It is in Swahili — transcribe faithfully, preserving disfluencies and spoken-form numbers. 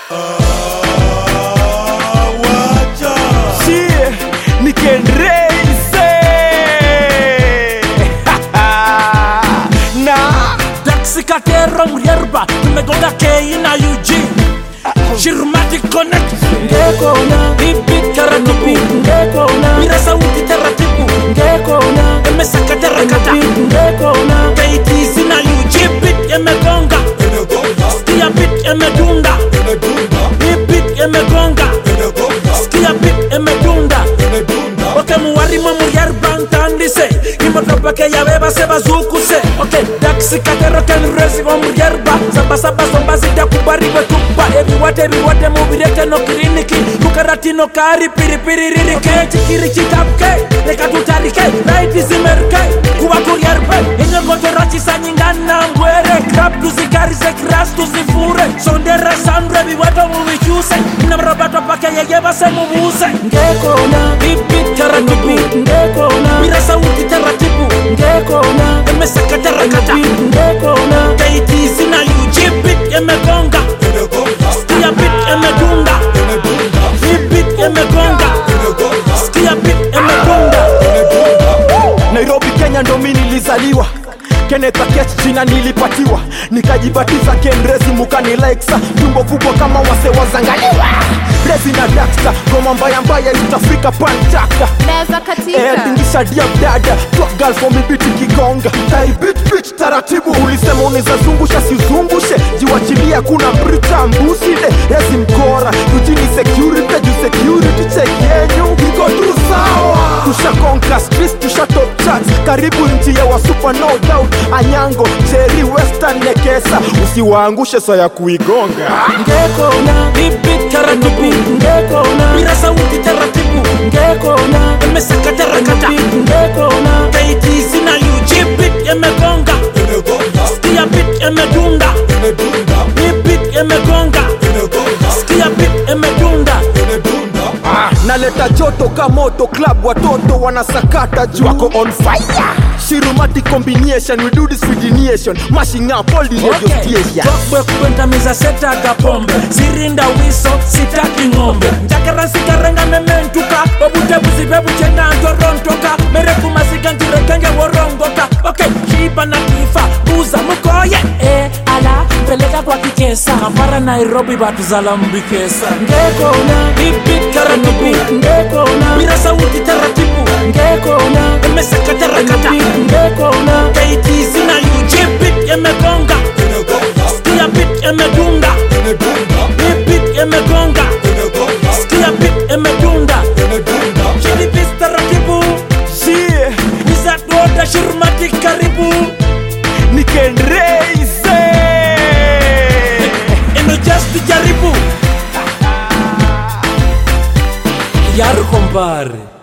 wacha Shie ni Kenreise na Taxi Katero Mrierba tumegonga K na U G Shirumati Connect ngeko na Bibi Karatubu ngeko na Mira sauti taratibu ngeko na Emesaka terakata ngeko na K T C na U G Bit emegonga Skia bit emedunda Bit emegonga Skia bit emedunda Ok muwarima Mrierba ntandise Imotopake ya beba seba zukuse Ok Taxi Katero Kenreise wa Mrierba Saba saba somba zida kubariwe tupa Ebiwate ebiwate mubirete no kiriniki Kukarati no kari piri piri ririke Chikiri chitapke Leka tutarike Naiti zimerke Kuwa Mrierba Inyo kontera chisa nyingana mwere Krab tuzikari se kras tuzifure Sondera sandre biwato mubichuse Namrabato pake yeyeba se mubuse ngeko na Bibit karatubu ngeko na Mira sauti taratibu ngeko na Emesaka terakata ngeko na K T C na U G bit emegonga Skia bit emedunda Bit emegonga Skia bit emedunda Nairobi Kenya ndo mimi nilizaliwa Kenneth Akech jina nilipatiwa Nikajibatiza Kenreise mukani Lexa Tumbo kubwa kama wase wazangaliwa Rezi na Daxter Goma mbaya mbaya East Africa Pantaka Neza katika Eh, tingisha dia dada Top girl for me biti kigonga Tai bit bitch taratibu Ulisema uneza zungusha si zungushe Jiwachilia kuna mbrita mbuside Rezi mkora Kujini security Ju security check yenyu Iko tu sawa Tusha conquer streets Tusha top charts Karibu nchi ya wa super no doubt Anyango, Cherry, Western, Nekesa Usiwaangushe so ya kuigonga ngeko na Bibit karatubu ngeko na Mira sauti taratibu ngeko na Emesaka terakata ngeko na K T C na U G bit emegonga Skia bit emedunda Bit emegonga Skia bit emedunda Naleta joto kamoto club watoto wanasakata juu wako on fire Shirumati combination we do this with the nation mashing up all the radio station Tokwe kuwenta miza seta gapombe Sirinda wiso sitaki ngombe Njakara sikarenga mementuka Obute buzibebu chena antorontoka Mereku masika ntirekenge worongoka Ok, shiba na kifa Buza mukoye Eh, ala, peleka kwa kikesa Mafara Nairobi batu zala mbikesa ngeko na Bibit karatubu ngeko na Mira sauti taratibu ngeko na Emesaka terakata ngeko na K T C na U G bit emegonga Skia bit emedunda Bit emegonga Skia bit emedunda Chili bis taratibu Shie Wizard Roda Shirumati karibu ni Kenreise Eno just jaribu Yaru kompare